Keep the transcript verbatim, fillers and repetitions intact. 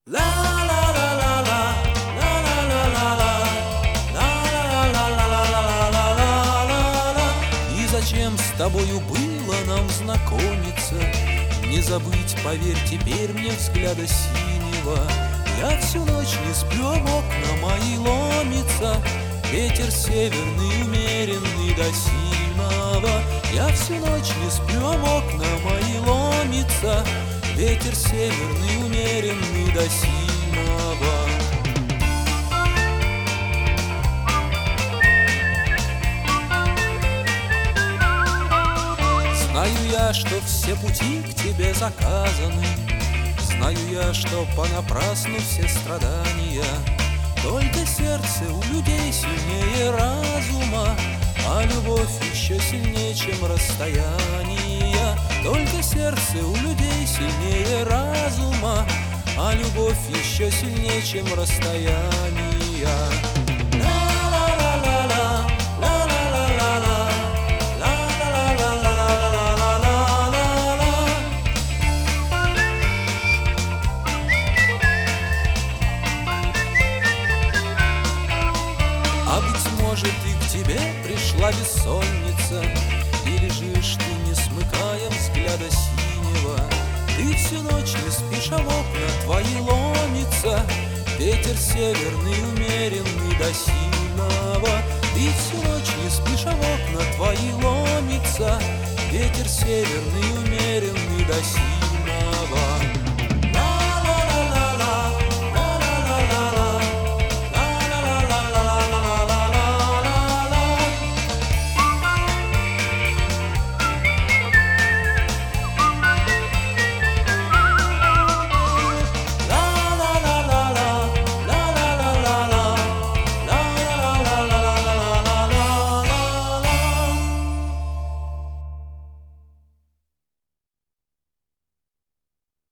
И зачем с тобою было нам знакомиться? Не забыть, поверь, теперь мне взгляда синего. Я всю ночь не сплю, а в окна мои ломится ветер северный, умеренный до сильного. Я всю ночь не сплю, а в окна мои ломится ветер северный, умеренный до сильного. Знаю я, что все пути к тебе заказаны, знаю я, что понапрасну все страдания. Только сердце у людей сильнее разума, а любовь еще сильнее, чем расстояние. Только сердце у людей сильнее разума, а любовь еще сильнее, чем расстояние. А быть может, и к тебе пришла бессонница, и лежишь ты, не смыкая взгляда синего. Ты всю ночь не спишь, а в окна твои ломится ветер северный, умеренный до сильного. Ты всю ночь не спишь, а в окна твои ломится ветер северный, умеренный до сильного.